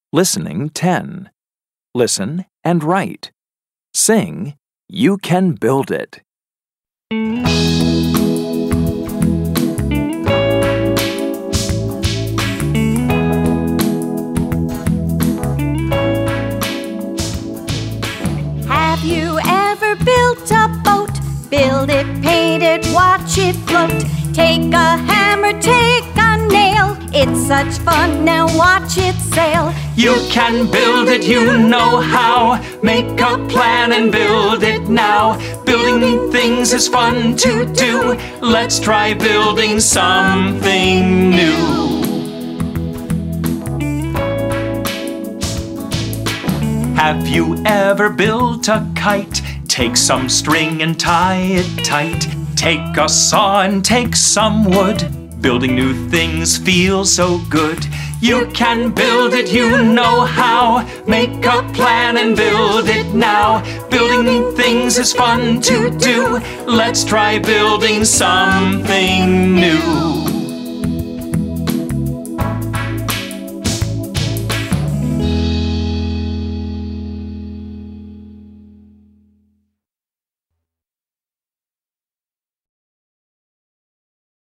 Listening 10. Listen and write. Sing, "You Can Build It." Have you ever built a boat? Build it, paint it, watch it float. Take a hammer, take a nail. It's such fun, now watch it sail. You can build it, you know how. Make a plan and build it now. Building things is fun to do. Let's try building something new. Have you ever built a kite? Take some string and tie it tight. Take a saw and take some wood. Building new things feels so good. You can build it, you know how. Make a plan and build it now. Building things is fun to do. Let's try building something new.